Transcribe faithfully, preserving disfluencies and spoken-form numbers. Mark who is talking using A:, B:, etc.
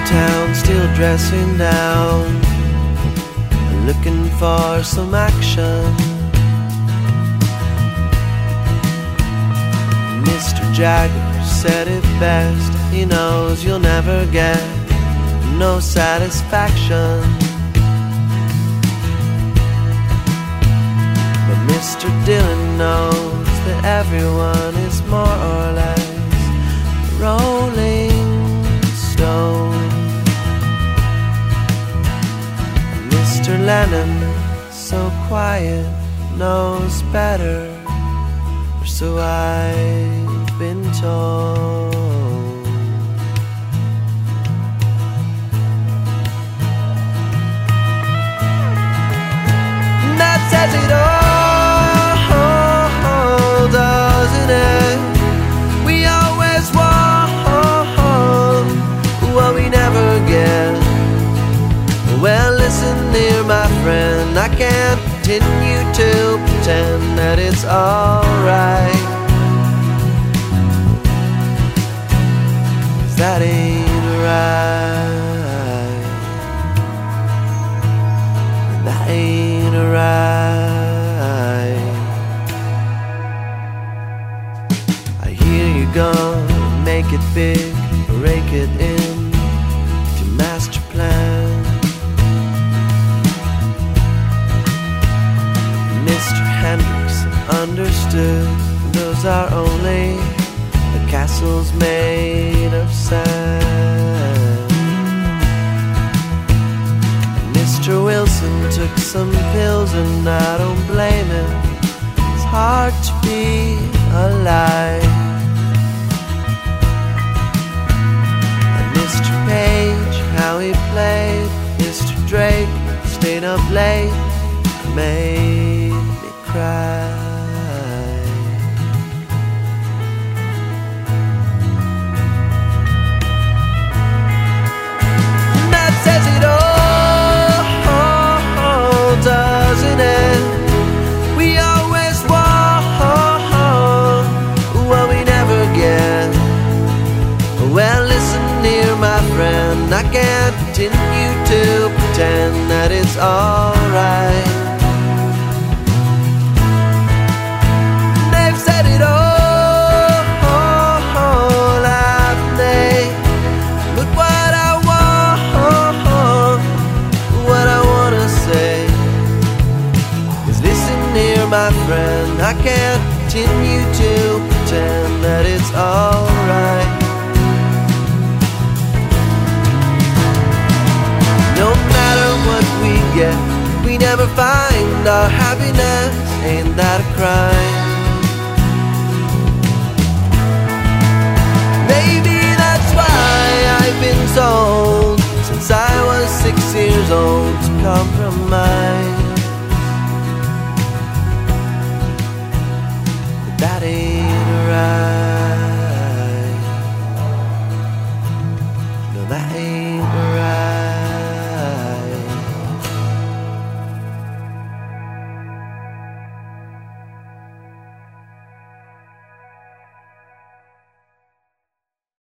A: town, still dressing down, looking for some action. Mister Jagger said it best, he knows you'll never get no satisfaction. But Mister Dylan knows that everyone is more or less a rolling stone. And Mister Lennon, so quiet, knows better, or so I've been told. And that says it all, doesn't it? We always want what we never get. Well, listen here, my friend, I can't continue to pretend that it's alright, 'cause that ain't right. That ain't right. I hear you're gonna make it big, rake it in to master plan. Mister Hendrix understood those are only the castles made of sand. Mister Wilson took some pills and I don't blame him, it's hard to be alive. And Mister Page, how he played Mister Drake, stayed up late, made me cry. And that says it all, doesn't it? We always want what we never get. Well, listen here, my friend, I can't continue to pretend that it's alright. They've said it all, haven't they? But what I want, what I wanna say is, listen here, my friend, I can't continue to pretend that it's alright. No matter what we get, we never find our happiness, ain't that a crime? Maybe that's why I've been told since I was six years old to compromise. But that ain't right. No, that ain't